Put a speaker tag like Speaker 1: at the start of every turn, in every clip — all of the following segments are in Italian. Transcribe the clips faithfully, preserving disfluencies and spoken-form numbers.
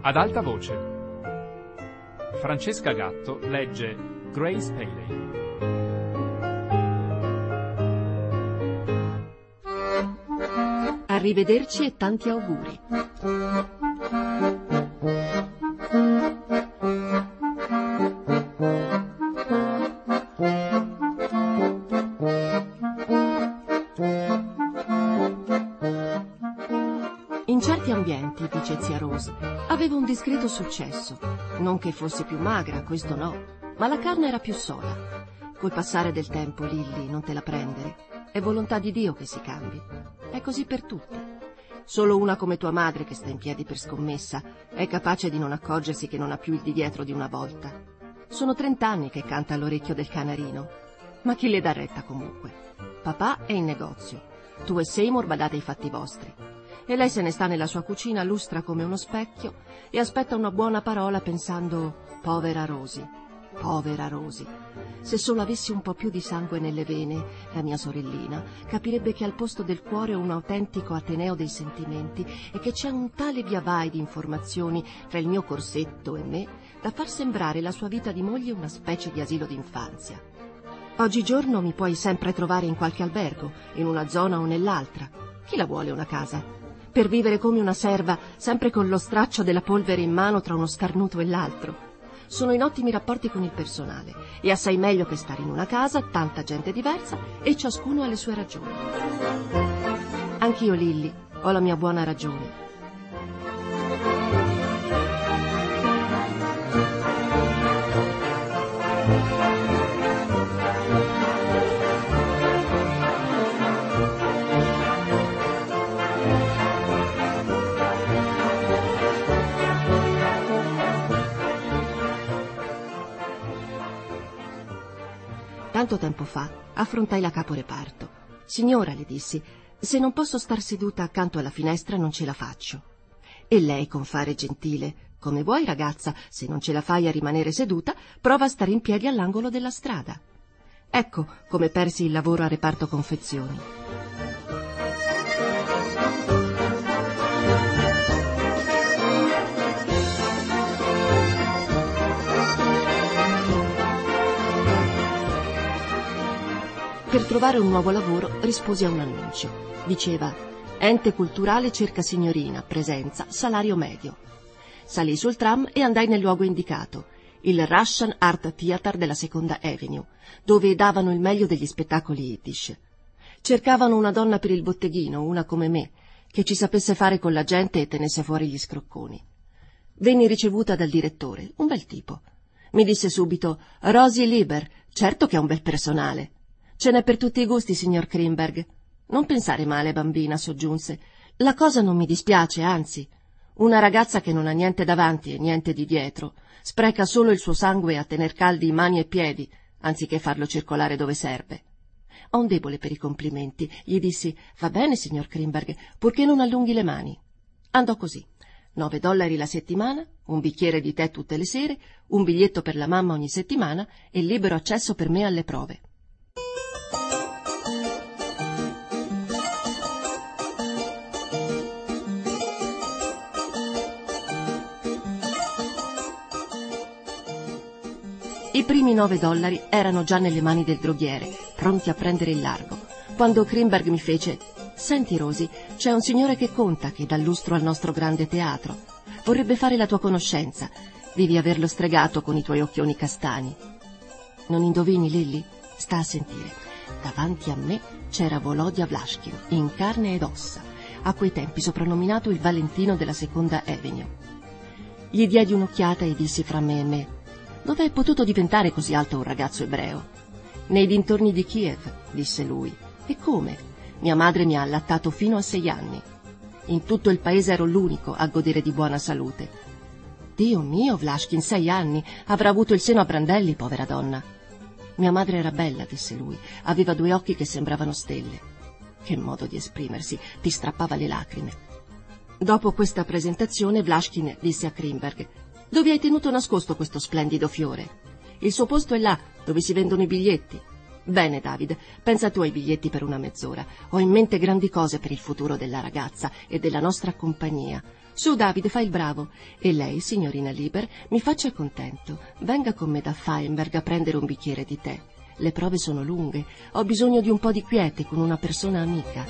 Speaker 1: Ad alta voce. Francesca Gatto legge Grace Paley.
Speaker 2: Arrivederci e tanti auguri. In certi ambienti, dice zia Rose, avevo un discreto successo. Non che fosse più magra, questo no, ma la carne era più soda. Col passare del tempo, Lilli, non te la prendere. È volontà di Dio che si cambi. È così per tutti. Solo una come tua madre, che sta in piedi per scommessa, è capace di non accorgersi che non ha più il di dietro di una volta. Sono trent'anni che canta all'orecchio del canarino. Ma chi le dà retta comunque? Papà è in negozio. Tu e Seymour badate ai fatti vostri. E lei se ne sta nella sua cucina, lustra come uno specchio e aspetta una buona parola pensando: povera Rosy, povera Rosy. Se solo avessi un po' più di sangue nelle vene, la mia sorellina capirebbe che al posto del cuore ho un autentico ateneo dei sentimenti e che c'è un tale via vai di informazioni tra il mio corsetto e me da far sembrare la sua vita di moglie una specie di asilo d'infanzia. Oggigiorno mi puoi sempre trovare in qualche albergo, in una zona o nell'altra. Chi la vuole una casa? Per vivere come una serva, sempre con lo straccio della polvere in mano tra uno starnuto e l'altro. Sono in ottimi rapporti con il personale e assai meglio che stare in una casa, tanta gente diversa e ciascuno ha le sue ragioni. Anch'io, Lilli, ho la mia buona ragione. Tanto tempo fa affrontai la caporeparto. Signora, le dissi, se non posso star seduta accanto alla finestra non ce la faccio. E lei, con fare gentile: come vuoi, ragazza, se non ce la fai a rimanere seduta, prova a stare in piedi all'angolo della strada. Ecco come persi il lavoro a reparto confezioni. Per trovare un nuovo lavoro risposi a un annuncio. Diceva: ente culturale cerca signorina, presenza, salario medio. Salii sul tram e andai nel luogo indicato, il Russian Art Theater della Seconda Avenue, dove davano il meglio degli spettacoli yiddish. Cercavano una donna per il botteghino, una come me, che ci sapesse fare con la gente e tenesse fuori gli scrocconi. Venni ricevuta dal direttore, un bel tipo. Mi disse subito: Rosy Lieber, certo che è un bel personale. Ce n'è per tutti i gusti, signor Krimberg. Non pensare male, bambina, soggiunse. La cosa non mi dispiace, anzi. Una ragazza che non ha niente davanti e niente di dietro spreca solo il suo sangue a tener caldi mani e piedi, anziché farlo circolare dove serve. Ho un debole per i complimenti. Gli dissi: va bene, signor Krimberg, purché non allunghi le mani. Andò così. Nove dollari la settimana, un bicchiere di tè tutte le sere, un biglietto per la mamma ogni settimana e libero accesso per me alle prove. I primi nove dollari erano già nelle mani del droghiere, pronti a prendere il largo, quando Krimberg mi fece: senti, Rosy, c'è un signore che conta, che dà lustro al nostro grande teatro. Vorrebbe fare la tua conoscenza. Devi averlo stregato con i tuoi occhioni castani. Non indovini, Lilli? Sta a sentire. Davanti a me c'era Volodya Vlashkin, in carne ed ossa, a quei tempi soprannominato il Valentino della Seconda Avenue. Gli diedi un'occhiata e dissi fra me e me: dove è potuto diventare così alto un ragazzo ebreo? Nei dintorni di Kiev, disse lui. E come? Mia madre mi ha allattato fino a sei anni. In tutto il paese ero l'unico a godere di buona salute. Dio mio, Vlashkin, sei anni, avrà avuto il seno a brandelli, povera donna. Mia madre era bella, disse lui, aveva due occhi che sembravano stelle. Che modo di esprimersi, ti strappava le lacrime. Dopo questa presentazione Vlashkin disse a Krimberg: dove hai tenuto nascosto questo splendido fiore? Il suo posto è là, dove si vendono i biglietti. Bene, David, pensa tu ai biglietti per una mezz'ora. Ho in mente grandi cose per il futuro della ragazza e della nostra compagnia. Su, Davide, fai il bravo. E lei, signorina Liber, mi faccia contento. Venga con me da Feinberg a prendere un bicchiere di tè. Le prove sono lunghe. Ho bisogno di un po' di quiete con una persona amica.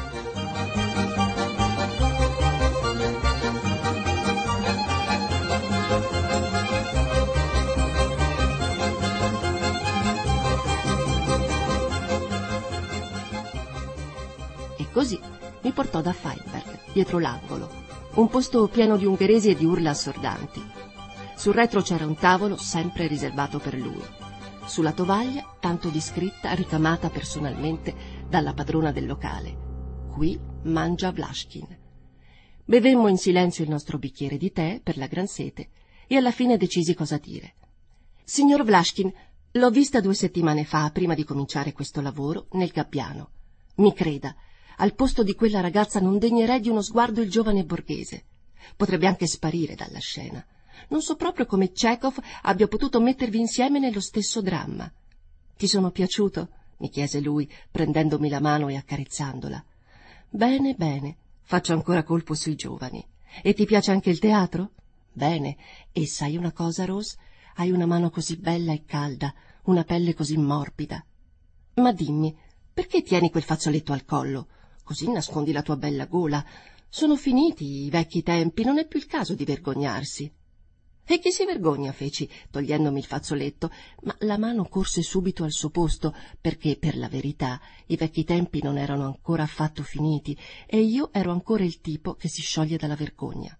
Speaker 2: E così mi portò da Feinberg, dietro l'angolo. Un posto pieno di ungheresi e di urla assordanti. Sul retro c'era un tavolo sempre riservato per lui. Sulla tovaglia, tanto di scritta ricamata personalmente dalla padrona del locale. Qui mangia Vlaškin. Bevemmo in silenzio il nostro bicchiere di tè per la gran sete e alla fine decisi cosa dire. Signor Vlaškin, l'ho vista due settimane fa, prima di cominciare questo lavoro, nel gabbiano. Mi creda, al posto di quella ragazza non degnerei di uno sguardo il giovane borghese. Potrebbe anche sparire dalla scena. Non so proprio come Chekhov abbia potuto mettervi insieme nello stesso dramma. Ti sono piaciuto? Mi chiese lui, prendendomi la mano e accarezzandola. Bene, bene, faccio ancora colpo sui giovani. E ti piace anche il teatro? Bene. E sai una cosa, Rose? Hai una mano così bella e calda, una pelle così morbida. Ma dimmi, perché tieni quel fazzoletto al collo? Così nascondi la tua bella gola. Sono finiti i vecchi tempi, non è più il caso di vergognarsi. E chi si vergogna, feci, togliendomi il fazzoletto, ma la mano corse subito al suo posto, perché, per la verità, i vecchi tempi non erano ancora affatto finiti, e io ero ancora il tipo che si scioglie dalla vergogna.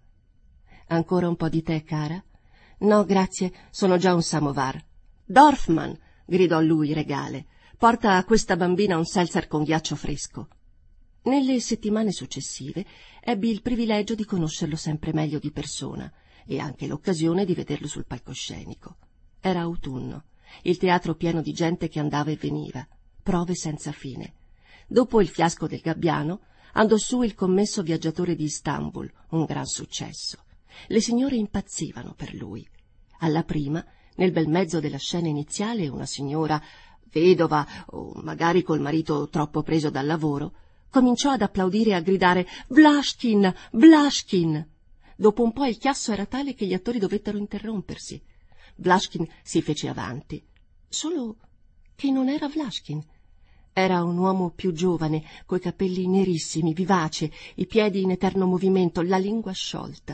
Speaker 2: Ancora un po' di tè, cara? No, grazie, sono già un samovar. Dorfman, gridò lui, regale, porta a questa bambina un seltzer con ghiaccio fresco. Nelle settimane successive ebbi il privilegio di conoscerlo sempre meglio di persona e anche l'occasione di vederlo sul palcoscenico. Era autunno, il teatro pieno di gente che andava e veniva, prove senza fine. Dopo il fiasco del gabbiano andò su il commesso viaggiatore di Istanbul, un gran successo. Le signore impazzivano per lui. Alla prima, nel bel mezzo della scena iniziale, una signora, vedova o magari col marito troppo preso dal lavoro, cominciò ad applaudire e a gridare «Vlaškin! Vlaškin!». Dopo un po' il chiasso era tale che gli attori dovettero interrompersi. Vlaškin si fece avanti, solo che non era Vlaškin. Era un uomo più giovane, coi capelli nerissimi, vivace, i piedi in eterno movimento, la lingua sciolta.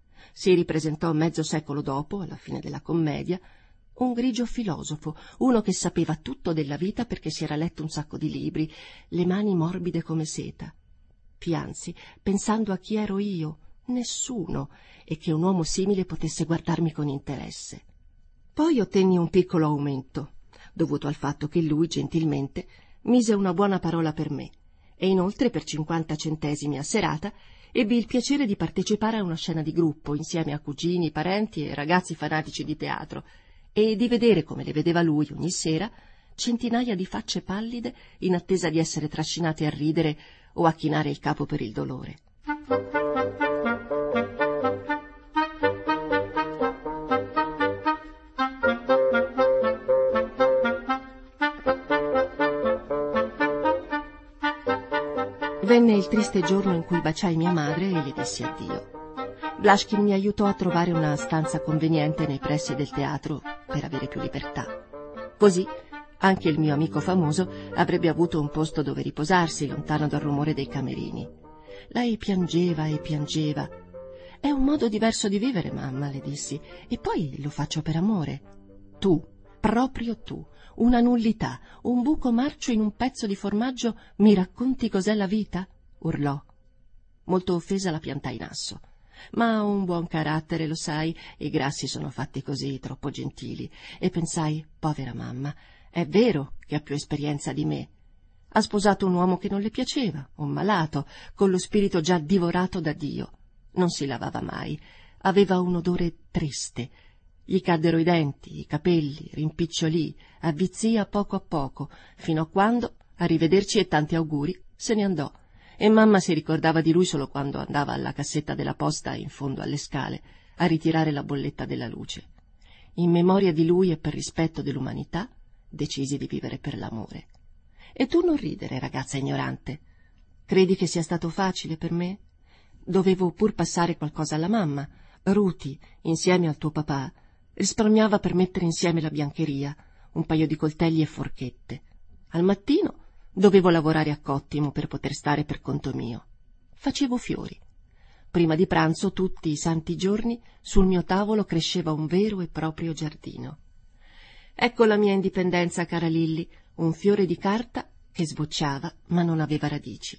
Speaker 2: Si ripresentò mezzo secolo dopo, alla fine della commedia, un grigio filosofo, uno che sapeva tutto della vita perché si era letto un sacco di libri, le mani morbide come seta. Piansi, pensando a chi ero io, nessuno, e che un uomo simile potesse guardarmi con interesse. Poi ottenni un piccolo aumento, dovuto al fatto che lui, gentilmente, mise una buona parola per me, e inoltre per cinquanta centesimi a serata ebbi il piacere di partecipare a una scena di gruppo insieme a cugini, parenti e ragazzi fanatici di teatro, e di vedere, come le vedeva lui ogni sera, centinaia di facce pallide in attesa di essere trascinate a ridere o a chinare il capo per il dolore. Venne il triste giorno in cui baciai mia madre e le dissi addio. Vlaškin mi aiutò a trovare una stanza conveniente nei pressi del teatro per avere più libertà. Così anche il mio amico famoso avrebbe avuto un posto dove riposarsi, lontano dal rumore dei camerini. Lei piangeva e piangeva. «È un modo diverso di vivere, mamma», le dissi, «e poi lo faccio per amore». «Tu, proprio tu, una nullità, un buco marcio in un pezzo di formaggio, mi racconti cos'è la vita?» urlò. Molto offesa la piantai in asso. «Ma ho un buon carattere, lo sai, i grassi sono fatti così, troppo gentili». E pensai, povera mamma, è vero che ha più esperienza di me. Ha sposato un uomo che non le piaceva, un malato, con lo spirito già divorato da Dio. Non si lavava mai, aveva un odore triste. Gli caddero i denti, i capelli, rimpicciolì, avvizzì a poco a poco, fino a quando, arrivederci e tanti auguri, se ne andò. E mamma si ricordava di lui solo quando andava alla cassetta della posta in fondo alle scale a ritirare la bolletta della luce. In memoria di lui e per rispetto dell'umanità decisi di vivere per l'amore. E tu non ridere, ragazza ignorante. Credi che sia stato facile per me? dovevo pur passare qualcosa alla mamma. Ruti, insieme al tuo papà, risparmiava per mettere insieme la biancheria, un paio di coltelli e forchette. Al mattino dovevo lavorare a cottimo per poter stare per conto mio. Facevo fiori. Prima di pranzo, tutti i santi giorni, sul mio tavolo cresceva un vero e proprio giardino. Ecco la mia indipendenza, cara Lilli, un fiore di carta che sbocciava ma non aveva radici.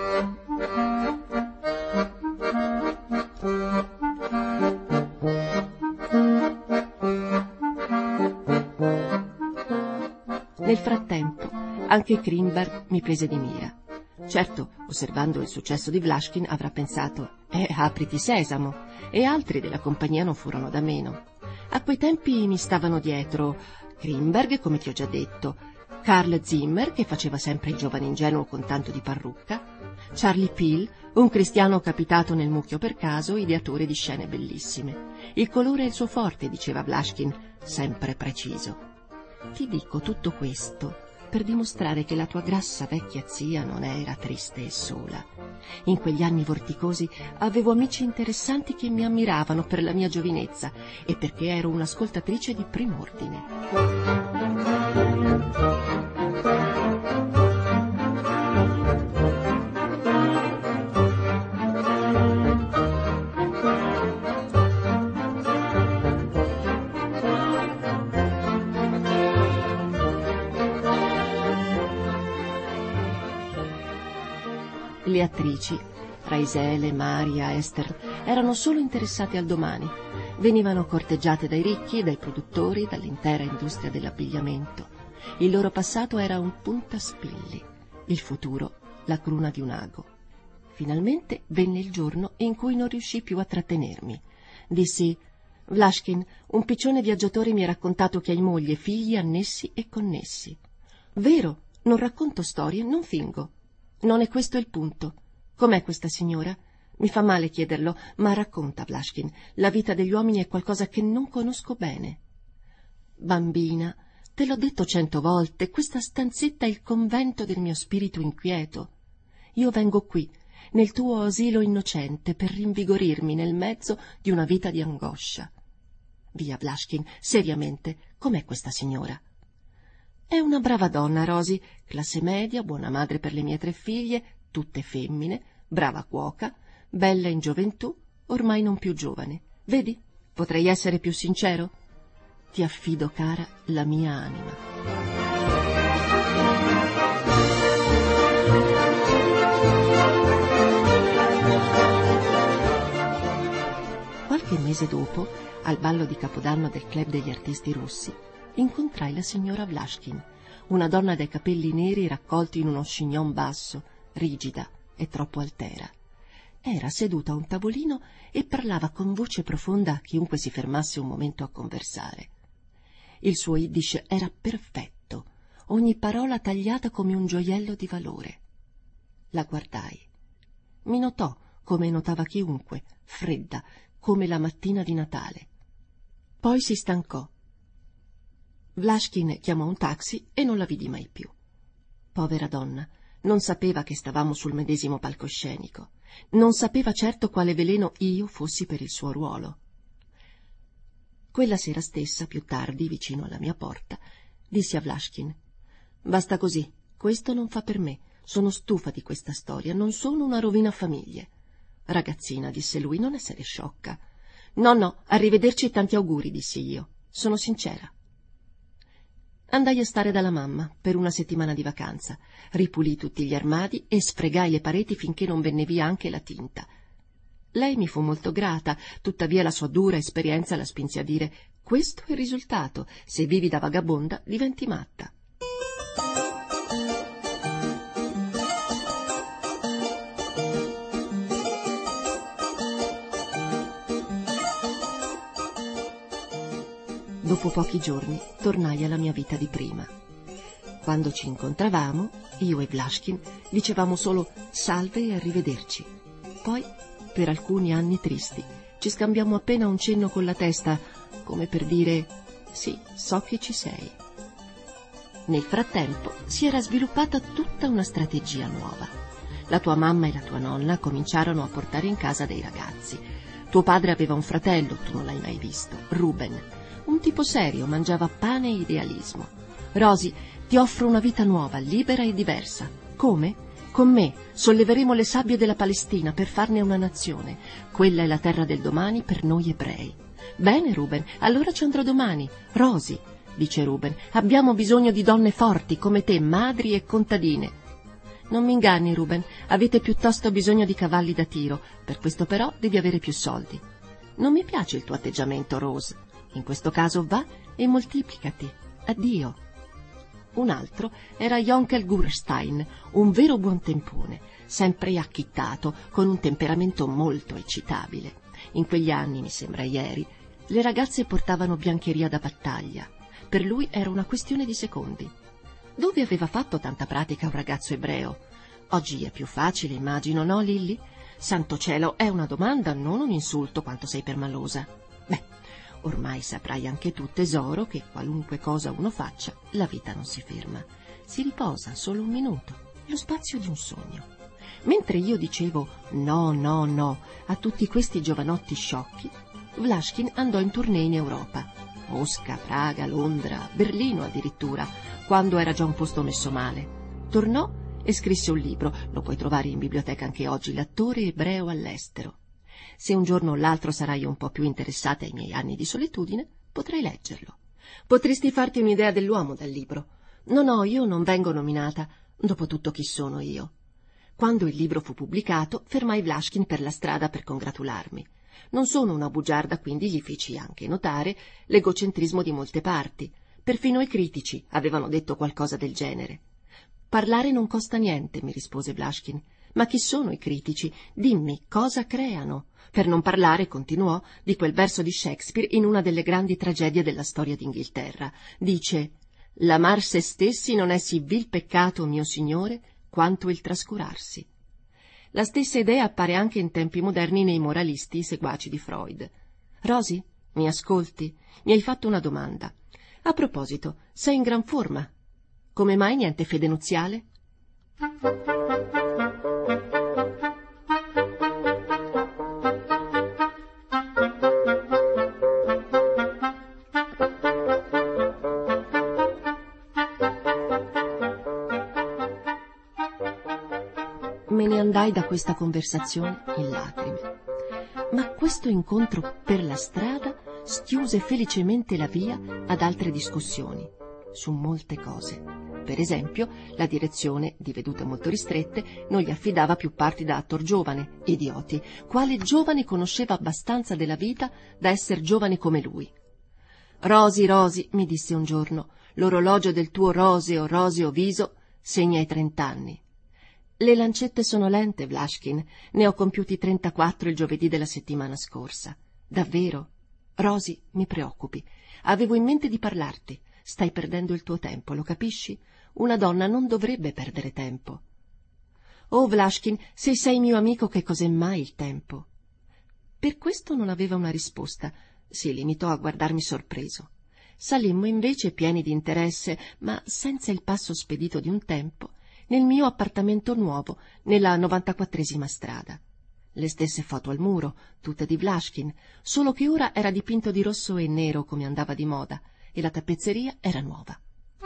Speaker 2: Nel frattempo, anche Krimberg mi prese di mira. Certo, osservando il successo di Vlaškin, avrà pensato «Eh, apriti sesamo», e altri della compagnia non furono da meno. A quei tempi mi stavano dietro Krimberg, come ti ho già detto, Carl Zimmer, che faceva sempre il giovane ingenuo con tanto di parrucca, Charlie Peel, un cristiano capitato nel mucchio per caso, ideatore di scene bellissime. Il colore è il suo forte, diceva Vlaškin, sempre preciso. Ti dico tutto questo per dimostrare che la tua grassa vecchia zia non era triste e sola. In quegli anni vorticosi avevo amici interessanti che mi ammiravano per la mia giovinezza e perché ero un'ascoltatrice di prim'ordine. Le attrici, Raisele, Maria, Esther, erano solo interessate al domani. Venivano corteggiate dai ricchi, dai produttori, dall'intera industria dell'abbigliamento. Il loro passato era un puntaspilli, il futuro la cruna di un ago. Finalmente venne il giorno in cui non riuscii più a trattenermi. Dissi: Vlaškin, un piccione viaggiatore mi ha raccontato che hai moglie e figli annessi e connessi. Vero, non racconto storie, non fingo. Non è questo il punto. Com'è questa signora? Mi fa male chiederlo, ma racconta, Vlaškin. La vita degli uomini è qualcosa che non conosco bene. Bambina, te l'ho detto cento volte, questa stanzetta è il convento del mio spirito inquieto. Io vengo qui, nel tuo asilo innocente, per rinvigorirmi nel mezzo di una vita di angoscia. Via, Vlaškin, seriamente, com'è questa signora? È una brava donna, Rosy, classe media, buona madre per le mie tre figlie, tutte femmine, brava cuoca, bella in gioventù, ormai non più giovane. Vedi, potrei essere più sincero? Ti affido, cara, la mia anima. Qualche mese dopo, al ballo di Capodanno del Club degli Artisti Russi, incontrai la signora Vlaškin, una donna dai capelli neri raccolti in uno chignon basso, rigida e troppo altera. Era seduta a un tavolino e parlava con voce profonda a chiunque si fermasse un momento a conversare. Il suo yiddish era perfetto, ogni parola tagliata come un gioiello di valore. La guardai. Mi notò, come notava chiunque, fredda, come la mattina di Natale. Poi si stancò. Vlaškin chiamò un taxi e non la vidi mai più. Povera donna, non sapeva che stavamo sul medesimo palcoscenico. Non sapeva certo quale veleno io fossi per il suo ruolo. Quella sera stessa, più tardi, vicino alla mia porta, dissi a Vlaškin: «Basta così, questo non fa per me. Sono stufa di questa storia, non sono una rovina famiglie». «Ragazzina», disse lui, «non essere sciocca». «No, no, arrivederci e tanti auguri», dissi io. «Sono sincera». Andai a stare dalla mamma per una settimana di vacanza, ripulii tutti gli armadi e sfregai le pareti finché non venne via anche la tinta. Lei mi fu molto grata, tuttavia la sua dura esperienza la spinse a dire: «Questo è il risultato, se vivi da vagabonda diventi matta». Dopo pochi giorni tornai alla mia vita di prima. Quando ci incontravamo, io e Vlaškin dicevamo solo salve e arrivederci. Poi, per alcuni anni tristi, ci scambiamo appena un cenno con la testa, come per dire sì, so che ci sei. Nel frattempo si era sviluppata tutta una strategia nuova. la tua mamma e la tua nonna cominciarono a portare in casa dei ragazzi. Tuo padre aveva un fratello, tu non l'hai mai visto, Ruben. Un tipo serio, mangiava pane e idealismo. Rosy, ti offro una vita nuova, libera e diversa. Come? Con me solleveremo le sabbie della Palestina per farne una nazione. Quella è la terra del domani per noi ebrei. Bene, Ruben, allora ci andrò domani. Rosy, dice Ruben, abbiamo bisogno di donne forti come te, madri e contadine. Non mi inganni, Ruben, avete piuttosto bisogno di cavalli da tiro, per questo però devi avere più soldi. Non mi piace il tuo atteggiamento, Rose. In questo caso va e moltiplicati. Addio. Un altro era Jonkel Gurstein, un vero buontempone, sempre acchittato, con un temperamento molto eccitabile. In quegli anni, mi sembra ieri, le ragazze portavano biancheria da battaglia. Per lui era una questione di secondi. Dove aveva fatto tanta pratica un ragazzo ebreo? Oggi è più facile, immagino, no, Lilly? Santo cielo, è una domanda, non un insulto, quanto sei permalosa. Beh, ormai saprai anche tu, tesoro, che qualunque cosa uno faccia, la vita non si ferma. Si riposa solo un minuto, lo spazio di un sogno. Mentre io dicevo no, no, no a tutti questi giovanotti sciocchi, Vlaškin andò in tournée in Europa. Mosca, Praga, Londra, Berlino addirittura, quando era già un posto messo male. Tornò e scrisse un libro, lo puoi trovare in biblioteca anche oggi, L'attore ebreo all'estero. Se un giorno o l'altro sarai un po' più interessata ai miei anni di solitudine, potrai leggerlo. Potresti farti un'idea dell'uomo dal libro. No, no, io non vengo nominata, dopotutto chi sono io? Quando il libro fu pubblicato, fermai Vlaškin per la strada per congratularmi. Non sono una bugiarda, quindi gli feci anche notare l'egocentrismo di molte parti. Perfino i critici avevano detto qualcosa del genere. Parlare non costa niente, mi rispose Vlaškin. Ma chi sono i critici? Dimmi, cosa creano? Per non parlare, continuò, di quel verso di Shakespeare in una delle grandi tragedie della storia d'Inghilterra. Dice: «L'amar se stessi non è sì vil peccato, mio signore, quanto il trascurarsi». La stessa idea appare anche in tempi moderni nei moralisti seguaci di Freud. Rosy, mi ascolti? Mi hai fatto una domanda. A proposito, sei in gran forma. Come mai niente fede nuziale? Me ne andai da questa conversazione in lacrime. Ma questo incontro per la strada schiuse felicemente la via ad altre discussioni su molte cose. Per esempio, la direzione, di vedute molto ristrette, non gli affidava più parti da attor giovane, idioti. Quale giovane conosceva abbastanza della vita da essere giovane come lui? «Rosy, Rosy», mi disse un giorno, «l'orologio del tuo roseo, roseo viso segna i trent'anni». Le lancette sono lente, Vlaškin. Ne ho compiuti trentaquattro il giovedì della settimana scorsa. Davvero? Rosy, mi preoccupi. Avevo in mente di parlarti. Stai perdendo il tuo tempo, lo capisci? Una donna non dovrebbe perdere tempo. Oh, Vlaškin, se sei mio amico, che cos'è mai il tempo? Per questo non aveva una risposta. Si limitò a guardarmi sorpreso. Salimmo invece pieni di interesse, ma senza il passo spedito di un tempo, nel mio appartamento nuovo, nella novantaquattresima strada. Le stesse foto al muro, tutte di Vlaškin, solo che ora era dipinto di rosso e nero come andava di moda, e la tappezzeria era nuova.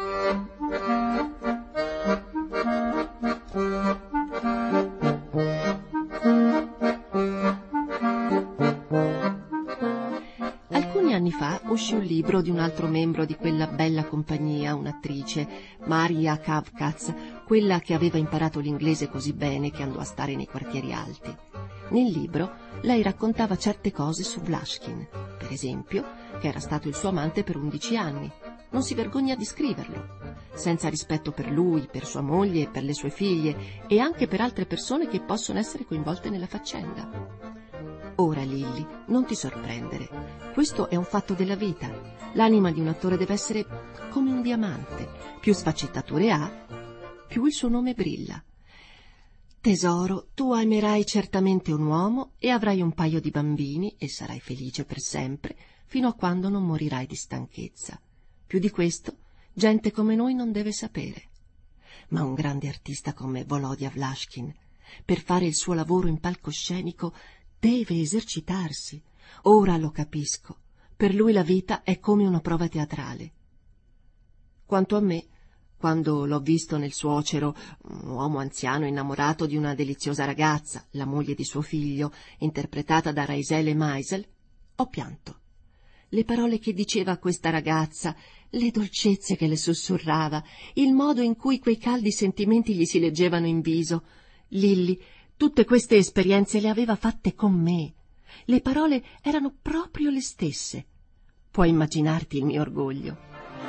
Speaker 2: Alcuni anni fa uscì un libro di un altro membro di quella bella compagnia, un'attrice, Maria Kavkaz, quella che aveva imparato l'inglese così bene che andò a stare nei quartieri alti. Nel libro lei raccontava certe cose su Vlaškin, per esempio che era stato il suo amante per undici anni. Non si vergogna di scriverlo, senza rispetto per lui, per sua moglie e per le sue figlie, e anche per altre persone che possono essere coinvolte nella faccenda. Ora, Lilly, non ti sorprendere. Questo è un fatto della vita. L'anima di un attore deve essere come un diamante. Più sfaccettature ha, più il suo nome brilla. Tesoro, tu amerai certamente un uomo e avrai un paio di bambini e sarai felice per sempre, fino a quando non morirai di stanchezza. Più di questo, gente come noi non deve sapere. Ma un grande artista come Volodya Vlaškin Per fare il suo lavoro in palcoscenico deve esercitarsi. Ora lo capisco. Per lui la vita è come una prova teatrale. Quanto a me, quando l'ho visto nel suocero, un uomo anziano innamorato di una deliziosa ragazza, la moglie di suo figlio, interpretata da Raisele Meisel, ho pianto. Le parole che diceva a questa ragazza, le dolcezze che le sussurrava, il modo in cui quei caldi sentimenti gli si leggevano in viso. Lilli, tutte queste esperienze le aveva fatte con me. Le parole erano proprio le stesse. Puoi immaginarti il mio orgoglio.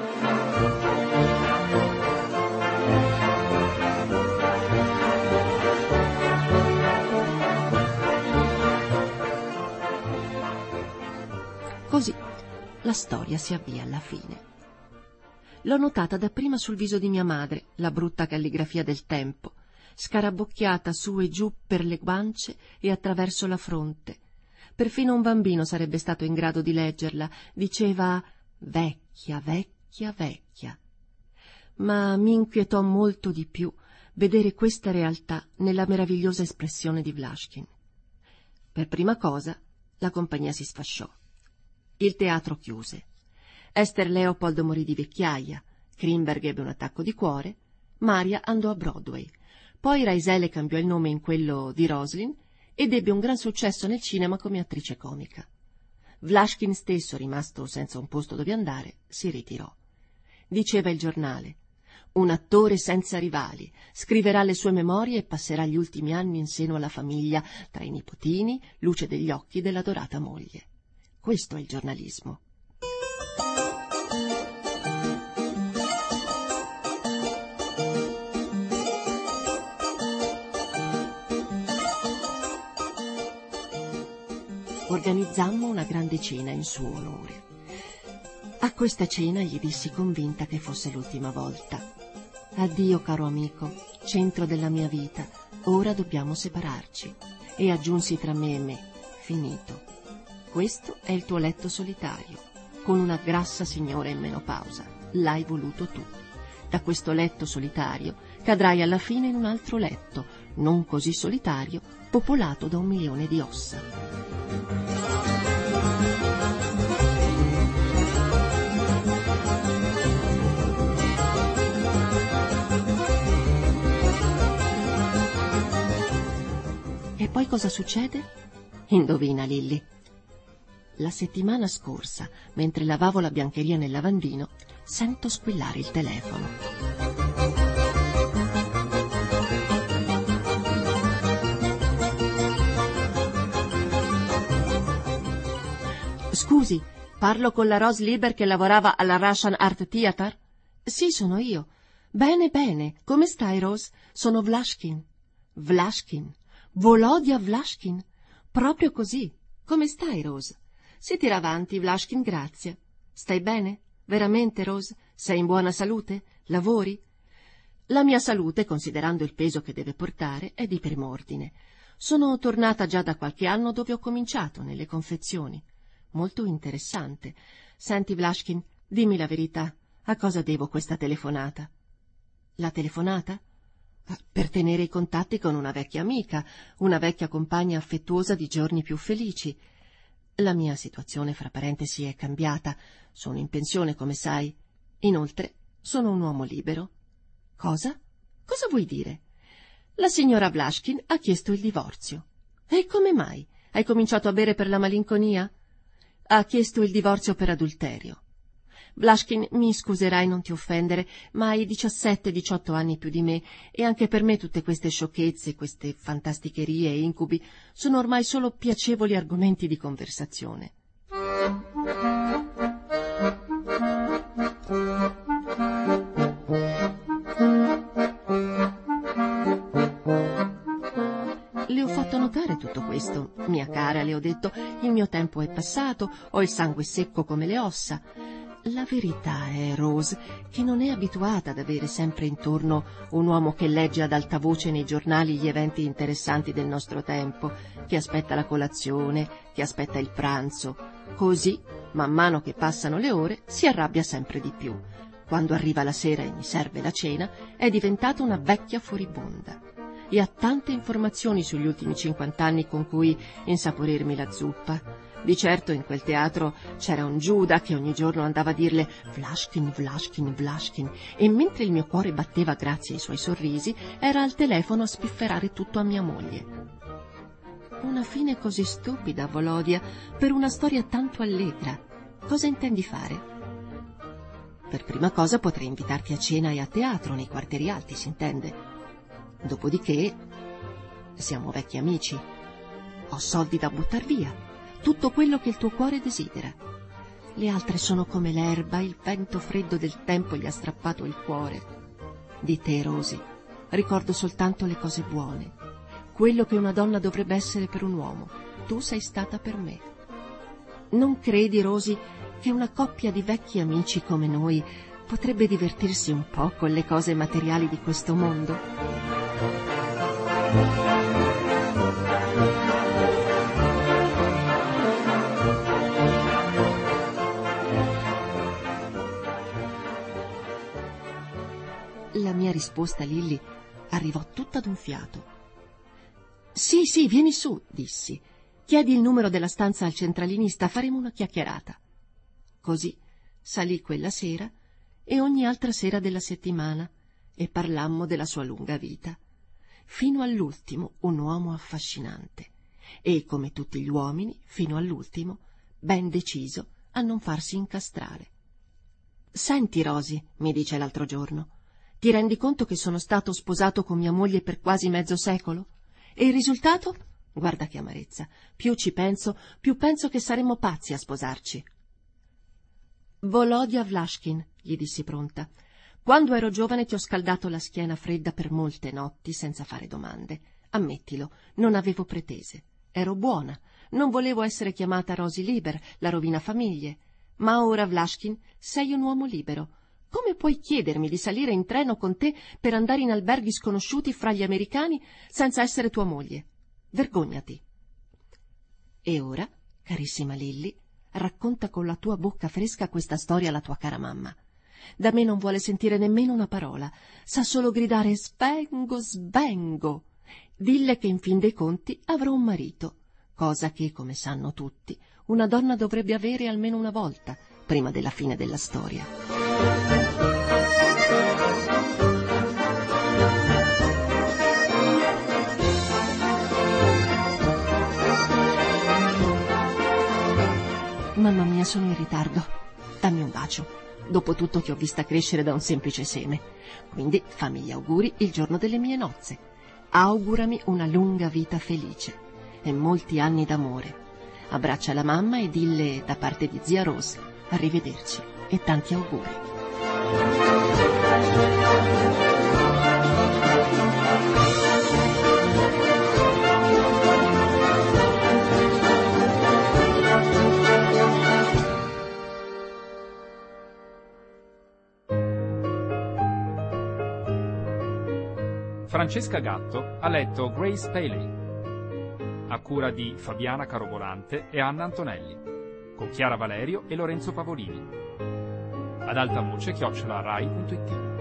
Speaker 2: Così la storia si avvia alla fine. L'ho notata dapprima sul viso di mia madre, la brutta calligrafia del tempo, scarabocchiata su e giù per le guance e attraverso la fronte. Perfino un bambino sarebbe stato in grado di leggerla. Diceva vecchia, vecchia, vecchia. Ma mi inquietò molto di più vedere questa realtà nella meravigliosa espressione di Vlaškin. Per prima cosa la compagnia si sfasciò. Il teatro chiuse. Esther Leopold morì di vecchiaia, Krimberg ebbe un attacco di cuore, Maria andò a Broadway. Poi Raisele cambiò il nome in quello di Roslin ed ebbe un gran successo nel cinema come attrice comica. Vlaškin stesso, rimasto senza un posto dove andare, si ritirò. Diceva il giornale: un attore senza rivali, scriverà le sue memorie e passerà gli ultimi anni in seno alla famiglia, tra i nipotini, luce degli occhi dell'adorata moglie. Questo è il giornalismo. Organizzammo una grande cena in suo onore. A questa cena gli dissi convinta che fosse l'ultima volta. Addio, caro amico, centro della mia vita, ora dobbiamo separarci. E aggiunsi tra me e me: finito. Questo è il tuo letto solitario, con una grassa signora in menopausa. L'hai voluto tu. Da questo letto solitario cadrai alla fine in un altro letto, non così solitario, popolato da un milione di ossa. E poi cosa succede? Indovina, Lilli. La settimana scorsa, mentre lavavo la biancheria nel lavandino, sento squillare il telefono. Scusi, parlo con la Rose Lieber che lavorava alla Russian Art Theater? Sì, sono io. Bene, bene. Come stai, Rose? Sono Vlaškin. Vlaškin. Volodya Vlaškin. Proprio così. Come stai, Rose? Si tira avanti, Vlaškin, grazie. Stai bene? Veramente, Rose? Sei in buona salute? Lavori? La mia salute, considerando il peso che deve portare, è di primo ordine. Sono tornata già da qualche anno dove ho cominciato, nelle confezioni. Molto interessante. Senti, Vlaškin, dimmi la verità. A cosa devo questa telefonata? La telefonata? Per tenere i contatti con una vecchia amica, una vecchia compagna affettuosa di giorni più felici. La mia situazione, fra parentesi, è cambiata. Sono in pensione, come sai. Inoltre, sono un uomo libero. Cosa? Cosa vuoi dire? La signora Vlaškin ha chiesto il divorzio. E come mai? Hai cominciato a bere per la malinconia? Ha chiesto il divorzio per adulterio. Vlaškin, mi scuserai non ti offendere, ma hai diciassette diciotto anni più di me e anche per me tutte queste sciocchezze, queste fantasticherie e incubi sono ormai solo piacevoli argomenti di conversazione. Le ho fatto notare tutto questo. Mia cara, le ho detto, il mio tempo è passato, ho il sangue secco come le ossa. La verità è, Rose, che non è abituata ad avere sempre intorno un uomo che legge ad alta voce nei giornali gli eventi interessanti del nostro tempo, che aspetta la colazione, che aspetta il pranzo. Così, man mano che passano le ore, si arrabbia sempre di più. Quando arriva la sera e mi serve la cena, è diventata una vecchia furibonda. e ha tante informazioni sugli ultimi cinquant'anni con cui insaporirmi la zuppa. Di certo in quel teatro c'era un Giuda che ogni giorno andava a dirle Vlaškin, Vlaškin, Vlaškin, e mentre il mio cuore batteva grazie ai suoi sorrisi, era al telefono a spifferare tutto a mia moglie. Una fine così stupida, Volodia, per una storia tanto allegra. Cosa intendi fare? Per prima cosa potrei invitarti a cena e a teatro nei quartieri alti, si intende. Dopodiché siamo vecchi amici. Ho soldi da buttar via, tutto quello che il tuo cuore desidera. Le altre sono come l'erba, il vento freddo del tempo gli ha strappato il cuore. Di te, Rosy, ricordo soltanto le cose buone. Quello che una donna dovrebbe essere per un uomo, tu sei stata per me. Non credi, Rosy, che una coppia di vecchi amici come noi potrebbe divertirsi un po' con le cose materiali di questo mondo? La mia risposta, Lilli, arrivò tutta d'un fiato. «Sì, sì, vieni su», dissi. «Chiedi il numero della stanza al centralinista, faremo una chiacchierata». Così salì quella sera e ogni altra sera della settimana e parlammo della sua lunga vita. Fino all'ultimo un uomo affascinante e, come tutti gli uomini, fino all'ultimo, ben deciso a non farsi incastrare. «Senti, Rosy», mi dice l'altro giorno, «ti rendi conto che sono stato sposato con mia moglie per quasi mezzo secolo? E il risultato? Guarda che amarezza. Più ci penso, più penso che saremmo pazzi a sposarci». «Volodia Vlaškin», gli dissi pronta, «quando ero giovane ti ho scaldato la schiena fredda per molte notti senza fare domande. Ammettilo, non avevo pretese. Ero buona, non volevo essere chiamata Rosy Liber, la rovina famiglie. Ma ora, Vlaškin, sei un uomo libero. Come puoi chiedermi di salire in treno con te per andare in alberghi sconosciuti fra gli americani senza essere tua moglie? Vergognati». E ora, carissima Lilli, racconta con la tua bocca fresca questa storia alla tua cara mamma. Da me non vuole sentire nemmeno una parola, sa solo gridare «svengo, svengo». Dille che in fin dei conti avrò un marito, cosa che, come sanno tutti, una donna dovrebbe avere almeno una volta prima della fine della storia. Mamma mia, sono in ritardo. Dammi un bacio, dopo tutto che ho vista crescere da un semplice seme. Quindi fammi gli auguri il giorno delle mie nozze. Augurami una lunga vita felice e molti anni d'amore. Abbraccia la mamma e dille da parte di zia Rose arrivederci e tanti auguri.
Speaker 1: Francesca Gatto ha letto Grace Paley, a cura di Fabiana Carobolante e Anna Antonelli, con Chiara Valerio e Lorenzo Pavolini. Ad alta voce chiocciola rai punto it.